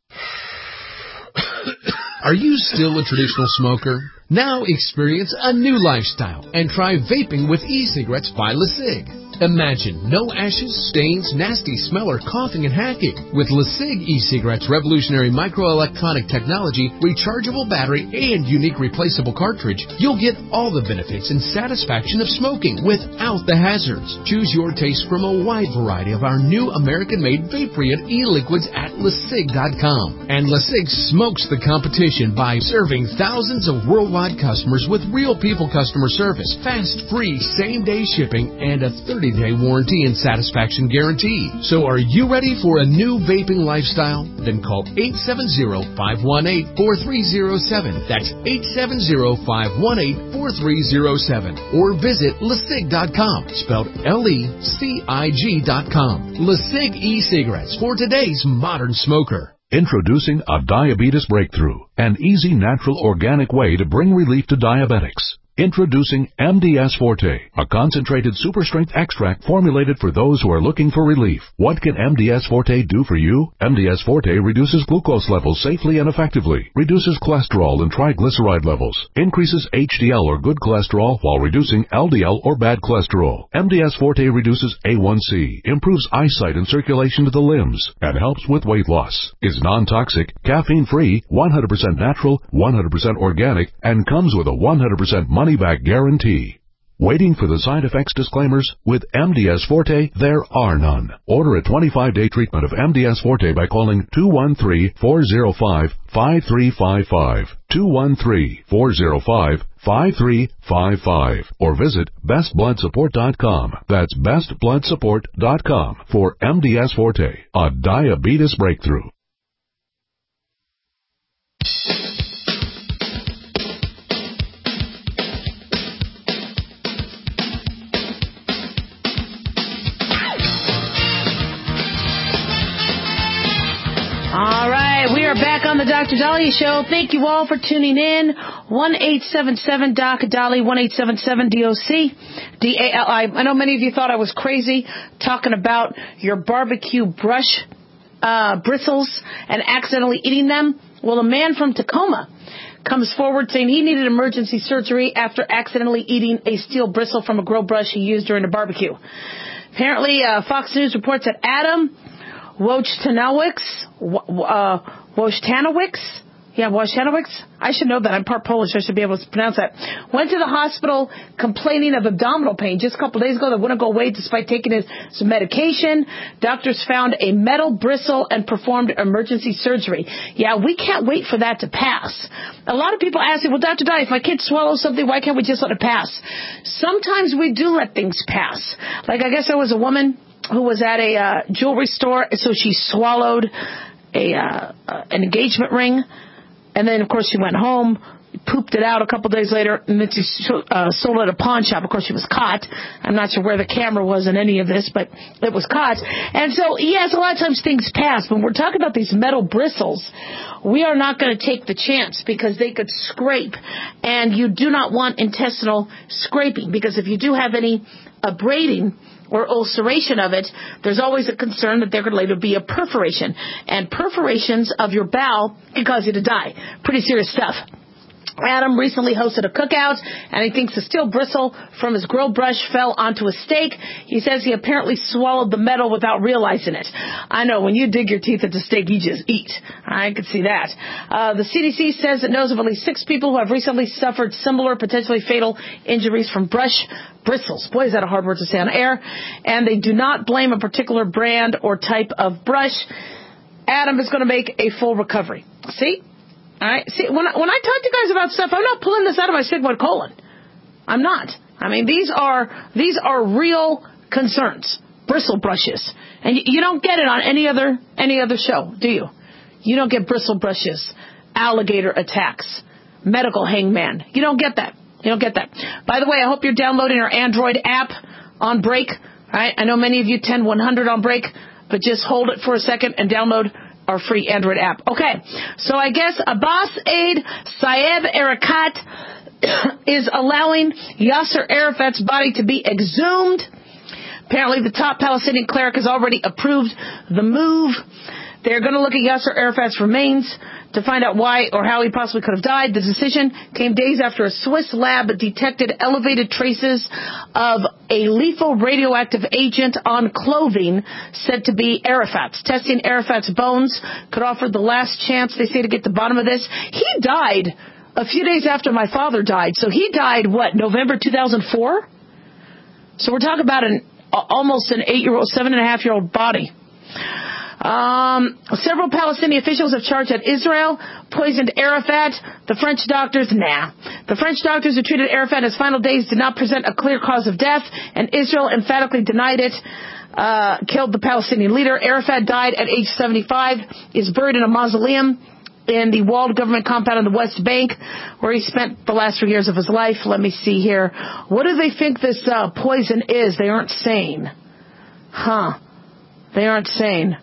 Are you still a traditional smoker? Now experience a new lifestyle and try vaping with e-cigarettes by LeSig. Imagine no ashes, stains, nasty smell, or coughing and hacking. With LeSig e-cigarettes' revolutionary microelectronic technology, rechargeable battery, and unique replaceable cartridge, you'll get all the benefits and satisfaction of smoking without the hazards. Choose your taste from a wide variety of our new American-made Vaporeon e-liquids at LeSig dot com. And LeSig smokes the competition by serving thousands of worldwide customers with real people customer service, fast, free, same-day shipping, and a thirty day warranty and satisfaction guarantee. So are you ready for a new vaping lifestyle? Then call eight seven zero, five one eight, four three zero seven. That's eight seven zero, five one eight, four three zero seven. Or visit LeSig dot com, spelled L E C I G dot com. LeSig e-cigarettes for today's modern smoker. Introducing a diabetes breakthrough, an easy, natural, organic way to bring relief to diabetics. Introducing M D S Forte, a concentrated super-strength extract formulated for those who are looking for relief. What can M D S Forte do for you? M D S Forte reduces glucose levels safely and effectively, reduces cholesterol and triglyceride levels, increases H D L or good cholesterol while reducing L D L or bad cholesterol. M D S Forte reduces A one C, improves eyesight and circulation to the limbs, and helps with weight loss. Is non-toxic, caffeine-free, one hundred percent natural, one hundred percent organic, and comes with a one hundred percent money-back guarantee. Waiting for the side effects disclaimers? With M D S Forte, there are none. Order a twenty-five day treatment of M D S Forte by calling two one three, four zero five, five three five five, two one three, four zero five, five three five five, or visit best blood support dot com. That's best blood support dot com for M D S Forte, a diabetes breakthrough. All right, we are back on the Doctor Dahlia Show. Thank you all for tuning in. one eight seven seven D O C Dahlia, one eight seven seven D O C D A L I. I know many of you thought I was crazy talking about your barbecue brush uh, bristles and accidentally eating them. Well, a man from Tacoma comes forward saying he needed emergency surgery after accidentally eating a steel bristle from a grill brush he used during a barbecue. Apparently, uh, Fox News reports that Adam Wojtanowicz, uh, Wojtanowicz, Yeah, Washanowicz? I should know that. I'm part Polish. I should be able to pronounce that. Went to the hospital complaining of abdominal pain just a couple days ago that wouldn't go away despite taking his some medication. Doctors found a metal bristle and performed emergency surgery. Yeah, we can't wait for that to pass. A lot of people ask me, well, Doctor Dye, if my kid swallows something, why can't we just let it pass? Sometimes we do let things pass. Like, I guess there was a woman who was at a uh, jewelry store, so she swallowed a uh, uh, an engagement ring. And then, of course, she went home, pooped it out a couple days later, and then she uh, sold it at a pawn shop. Of course, she was caught. I'm not sure where the camera was in any of this, but it was caught. And so, yes, a lot of times things pass. When we're talking about these metal bristles, we are not going to take the chance because they could scrape. And you do not want intestinal scraping because if you do have any abrading or ulceration of it, there's always a concern that there could later be a perforation. And perforations of your bowel can cause you to die. Pretty serious stuff. Adam recently hosted a cookout, and he thinks a steel bristle from his grill brush fell onto a steak. He says he apparently swallowed the metal without realizing it. I know, when you dig your teeth into steak, you just eat. I could see that. Uh, the C D C says it knows of at least six people who have recently suffered similar, potentially fatal injuries from brush bristles. Boy, is that a hard word to say on air. And they do not blame a particular brand or type of brush. Adam is going to make a full recovery. See? All right. See, when I, when I talk to guys about stuff, I'm not pulling this out of my sigmoid colon. I'm not. I mean, these are these are real concerns. Bristle brushes, and you, you don't get it on any other any other show, do you? You don't get bristle brushes, alligator attacks, medical hangman. You don't get that. You don't get that. By the way, I hope you're downloading our Android app on break. All right. I know many of you ten one hundred on break, but just hold it for a second and download our free Android app. Okay, so I guess Abbas Aid Saeb Erekat is allowing Yasser Arafat's body to be exhumed. Apparently the top Palestinian cleric has already approved the move. They're going to look at Yasser Arafat's remains to find out why or how he possibly could have died. The decision came days after a Swiss lab detected elevated traces of a lethal radioactive agent on clothing said to be Arafat's. Testing Arafat's bones could offer the last chance, they say, to get to the bottom of this. He died a few days after my father died. So he died, what, November two thousand four? So we're talking about an almost an eight-year-old, seven-and-a-half-year-old body. Um, several Palestinian officials have charged that Israel poisoned Arafat. The French doctors, nah. The French doctors who treated Arafat in his final days did not present a clear cause of death, and Israel emphatically denied it. Uh, killed the Palestinian leader. Arafat died at age seventy-five, is buried in a mausoleum in the walled government compound in the West Bank, where he spent the last three years of his life. Let me see here. What do they think this uh, poison is? They aren't saying. Huh. They aren't saying.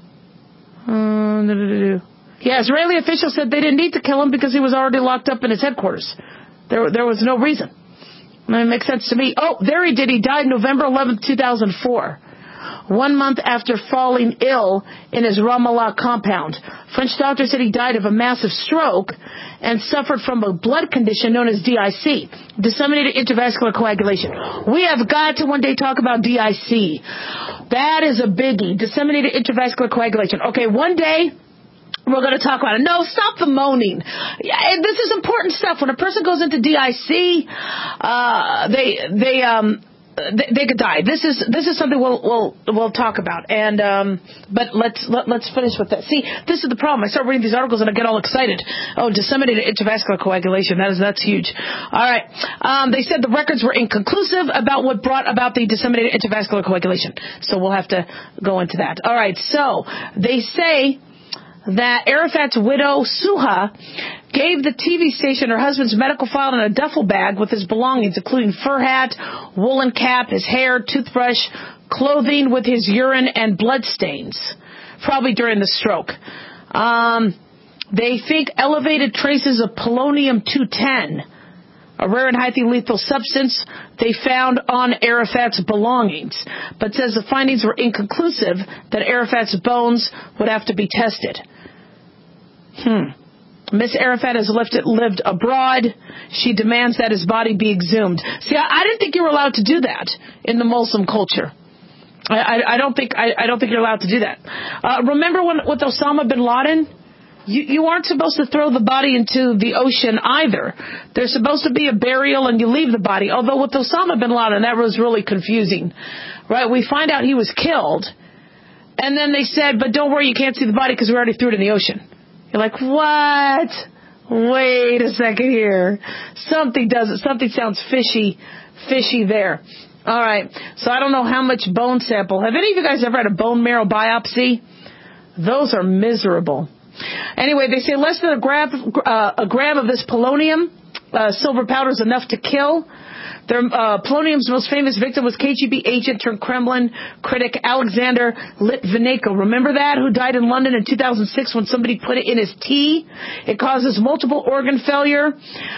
Uh, yeah, Israeli officials said they didn't need to kill him because he was already locked up in his headquarters. There, there was no reason. It makes sense to me. Oh, there he did. He died November eleventh, two thousand four. One month after falling ill in his Ramallah compound. French doctors said he died of a massive stroke and suffered from a blood condition known as D I C, disseminated intravascular coagulation. We have got to one day talk about D I C. That is a biggie, disseminated intravascular coagulation. Okay, one day we're going to talk about it. No, stop the moaning. This is important stuff. When a person goes into D I C, uh, they, they, um, They, they could die. This is this is something we'll we'll we'll talk about. And um, but let's let, let's finish with that. See, this is the problem. I start reading these articles and I get all excited. Oh, disseminated intravascular coagulation. That is that's huge. All right. Um, they said the records were inconclusive about what brought about the disseminated intravascular coagulation. So we'll have to go into that. All right. So they say that Arafat's widow, Suha, gave the T V station her husband's medical file in a duffel bag with his belongings, including fur hat, woolen cap, his hair, toothbrush, clothing with his urine and blood stains, probably during the stroke. Um, they think elevated traces of polonium two ten, a rare and highly lethal substance, they found on Arafat's belongings, but says the findings were inconclusive, that Arafat's bones would have to be tested. Hmm. Miss Arafat has lived, lived abroad. She demands that his body be exhumed. See, I, I didn't think you were allowed to do that in the Muslim culture. I, I, I don't think I, I don't think you're allowed to do that. Uh, remember when with Osama bin Laden? You, you aren't supposed to throw the body into the ocean either. There's supposed to be a burial and you leave the body. Although with Osama bin Laden, that was really confusing. Right? We find out he was killed. And then they said, but don't worry, you can't see the body because we already threw it in the ocean. You're like, what? Wait a second here. Something doesn't, something sounds fishy, fishy there. All right. So I don't know how much bone sample. Have any of you guys ever had a bone marrow biopsy? Those are miserable. Anyway, they say less than a gram, uh, a gram of this polonium, uh, silver powder is enough to kill. Their, uh, polonium's most famous victim was K G B agent turned Kremlin critic Alexander Litvinenko. Remember that? Who died in London in two thousand six when somebody put it in his tea? It causes multiple organ failure.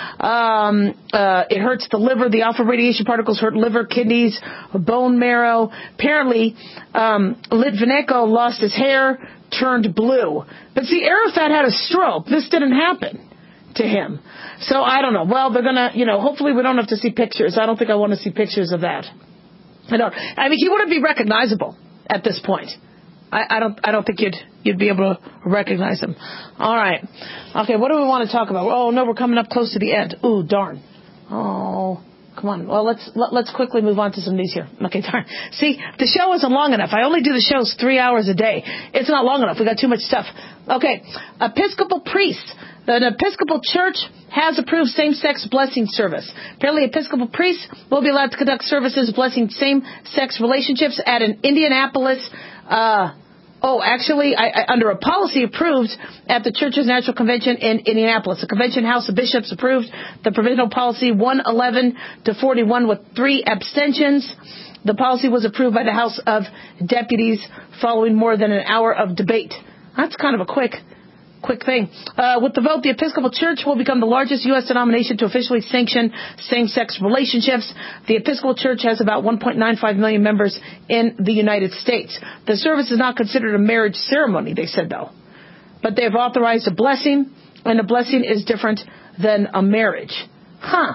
Um, uh, it hurts the liver. The alpha radiation particles hurt liver, kidneys, bone marrow. Apparently, um, Litvinenko lost his hair, turned blue. But see, Arafat had a stroke. This didn't happen to him. So I don't know. Well, they're gonna, you know, hopefully we don't have to see pictures. I don't think I want to see pictures of that. I don't. I mean, he wouldn't be recognizable at this point. I, I don't. I don't think you'd you'd be able to recognize him. All right. Okay. What do we want to talk about? Oh no, we're coming up close to the end. Ooh, darn. Oh, come on. Well, let's let, let's quickly move on to some news here. Okay, darn. See, the show isn't long enough. I only do the shows three hours a day. It's not long enough. We got too much stuff. Okay. Episcopal priests. The Episcopal Church has approved same-sex blessing service. Apparently, Episcopal priests will be allowed to conduct services blessing same-sex relationships at an Indianapolis, uh, oh, actually, I, I, under a policy approved at the Church's National Convention in Indianapolis. The Convention House of Bishops approved the provisional policy one eleven to forty-one with three abstentions. The policy was approved by the House of Deputies following more than an hour of debate. That's kind of a quick Quick thing. Uh, with the vote, the Episcopal Church will become the largest U S denomination to officially sanction same-sex relationships. The Episcopal Church has about one point nine five million members in the United States. The service is not considered a marriage ceremony, they said, though. But they have authorized a blessing, and a blessing is different than a marriage. Huh.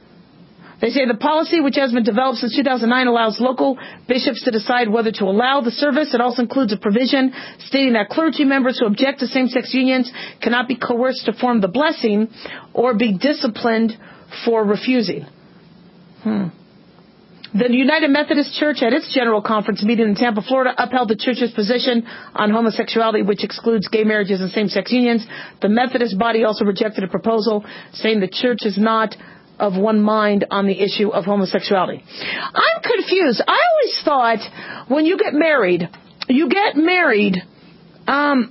They say the policy, which has been developed since two thousand nine, allows local bishops to decide whether to allow the service. It also includes a provision stating that clergy members who object to same-sex unions cannot be coerced to form the blessing or be disciplined for refusing. Hmm. The United Methodist Church at its General Conference meeting in Tampa, Florida, upheld the church's position on homosexuality, which excludes gay marriages and same-sex unions. The Methodist body also rejected a proposal saying the church is not of one mind on the issue of homosexuality. I'm confused. I always thought when you get married, you get married um,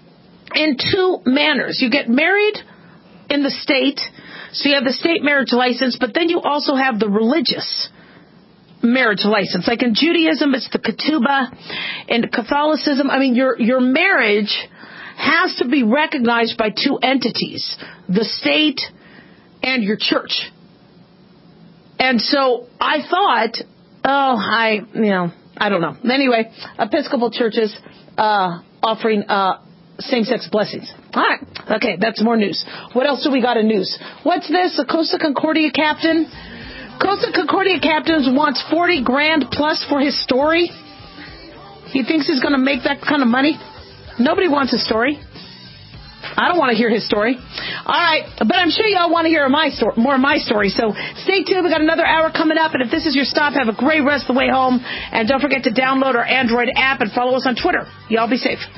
in two manners. You get married in the state, so you have the state marriage license, but then you also have the religious marriage license. Like in Judaism, it's the ketubah. In Catholicism, I mean, your your marriage has to be recognized by two entities, the state and your church. And so I thought, oh, I, you know, I don't know. Anyway, Episcopal churches uh, offering uh, same-sex blessings. All right. Okay, that's more news. What else do we got in news? What's this? A Costa Concordia captain? Costa Concordia captain wants forty grand plus for his story. He thinks he's going to make that kind of money. Nobody wants a story. I don't want to hear his story. All right, but I'm sure y'all want to hear my story, more of my story. So stay tuned. We got another hour coming up. And if this is your stop, have a great rest of the way home. And don't forget to download our Android app and follow us on Twitter. Y'all be safe.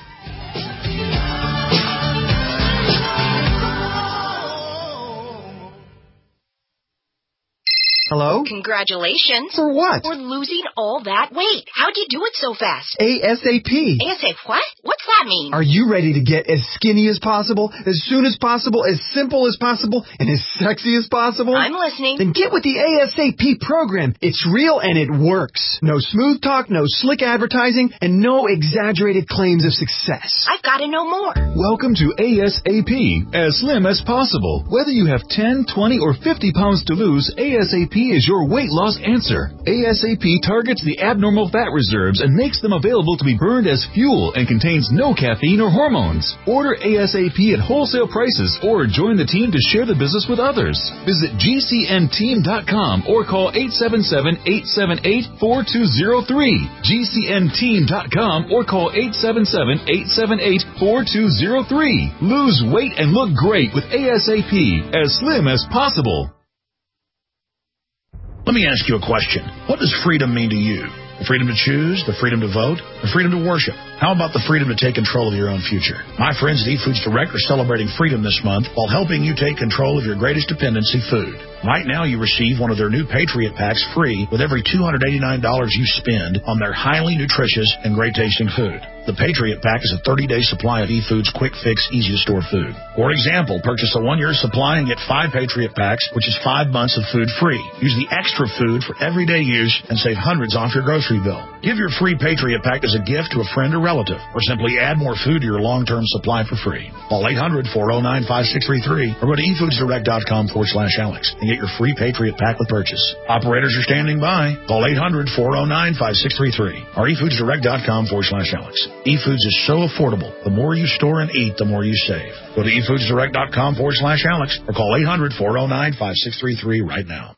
Hello? Congratulations. For what? For losing all that weight. How'd you do it so fast? ASAP. ASAP what? What's that mean? Are you ready to get as skinny as possible, as soon as possible, as simple as possible, and as sexy as possible? I'm listening. Then get with the ASAP program. It's real and it works. No smooth talk, no slick advertising, and no exaggerated claims of success. I've got to know more. Welcome to ASAP, as slim as possible. Whether you have ten, twenty, or fifty pounds to lose, ASAP P is your weight loss answer. ASAP targets the abnormal fat reserves and makes them available to be burned as fuel and contains no caffeine or hormones. Order ASAP at wholesale prices or join the team to share the business with others. Visit G C N team dot com or call eight seven seven, eight seven eight, four two zero three. G C N team dot com or call eight seven seven, eight seven eight, four two zero three. Lose weight and look great with ASAP, as slim as possible. Let me ask you a question. What does freedom mean to you? The freedom to choose, the freedom to vote, the freedom to worship. How about the freedom to take control of your own future? My friends at eFoods Direct are celebrating freedom this month while helping you take control of your greatest dependency, food. Right now, you receive one of their new Patriot Packs free with every two hundred eighty-nine dollars you spend on their highly nutritious and great-tasting food. The Patriot Pack is a thirty-day supply of eFoods quick-fix, easy-to-store food. For example, purchase a one-year supply and get five Patriot Packs, which is five months of food free. Use the extra food for everyday use and save hundreds off your grocery bill. Give your free Patriot Pack as a gift to a friend or relative, or simply add more food to your long-term supply for free. Call eight hundred, four oh nine, five six three three or go to efoodsdirect.com forward slash Alex and get your free Patriot Pack with purchase. Operators are standing by. Call eight hundred, four oh nine, five six three three or efoodsdirect.com forward slash Alex. eFoods is so affordable. The more you store and eat, the more you save. Go to efoodsdirect.com forward slash Alex or call eight hundred, four oh nine, five six three three right now.